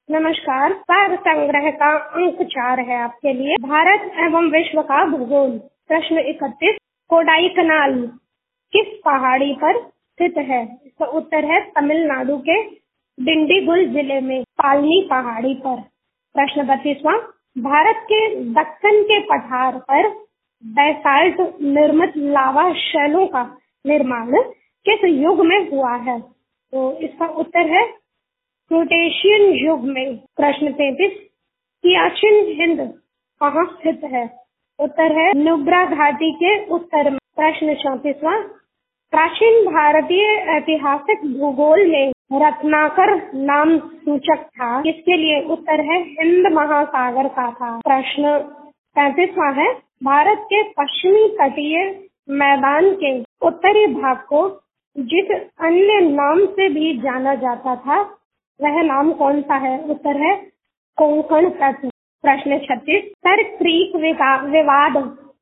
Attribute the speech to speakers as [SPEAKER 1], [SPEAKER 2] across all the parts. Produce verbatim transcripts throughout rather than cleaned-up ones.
[SPEAKER 1] नमस्कार। सार संग्रह का अंक चार है आपके लिए। भारत एवं विश्व का भूगोल। प्रश्न इकतीस। कोडाईकनाल किस पहाड़ी पर स्थित है? इसका उत्तर है तमिलनाडु के डिंडीगुल जिले में पालनी पहाड़ी पर। प्रश्न बत्तीसवां। भारत के दक्कन के पठार पर बैसाल्ट निर्मित लावा शैलों का निर्माण किस युग में हुआ है? तो इसका उत्तर है क्रोटेशियन युग में। प्रश्न तैंतीस। सियाचिन हिंद कहाँ स्थित है? उत्तर है नुब्रा घाटी के उत्तर में। प्रश्न चौंतीसवां। प्राचीन भारतीय ऐतिहासिक भूगोल में रत्नाकर नाम सूचक था किसके लिए? उत्तर है हिंद महासागर का था। प्रश्न पैंतीसवां है। भारत के पश्चिमी तटीय मैदान के उत्तरी भाग को जिस अन्य नाम से भी जाना जाता था वह नाम कौन सा है? उत्तर है कोंकण तट। प्रश्न छत्तीस। सर क्रीक विवाद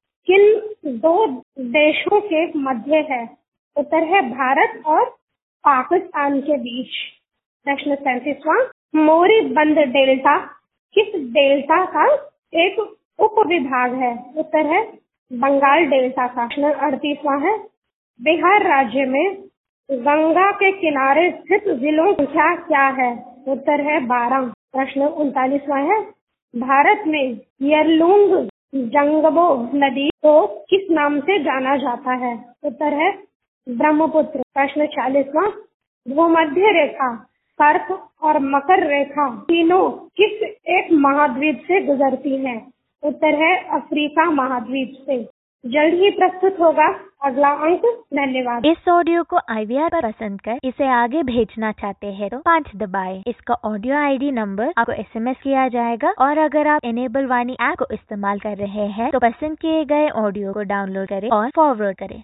[SPEAKER 1] किन दो देशों के मध्य है? उत्तर है भारत और पाकिस्तान के बीच। प्रश्न सैंतीसवां। मोरीबंद डेल्टा किस डेल्टा का एक उप विभाग है? उत्तर है बंगाल डेल्टा का। प्रश्न अड़तीसवां है। बिहार राज्य में गंगा के किनारे स्थित जिलों की संख्या क्या है? उत्तर है बारह। प्रश्न उनतालीसवां है। भारत में यरलुंग जंगबो नदी को किस नाम से जाना जाता है? उत्तर है ब्रह्मपुत्र। प्रश्न चालीसवां। भूमध्य रेखा, कर्क और मकर रेखा तीनों किस एक महाद्वीप से गुजरती हैं? उत्तर है अफ्रीका महाद्वीप से। जल्द ही प्रस्तुत होगा अगला अंक। धन्यवाद।
[SPEAKER 2] इस ऑडियो को आई वी आर पर पसंद कर इसे आगे भेजना चाहते हैं तो पाँच दबाएं। इसका ऑडियो आई डी नंबर आपको एस एम एस किया जाएगा और अगर आप इनेबल वाणी ऐप को इस्तेमाल कर रहे हैं तो पसंद किए गए ऑडियो को डाउनलोड करें और फॉरवर्ड करें।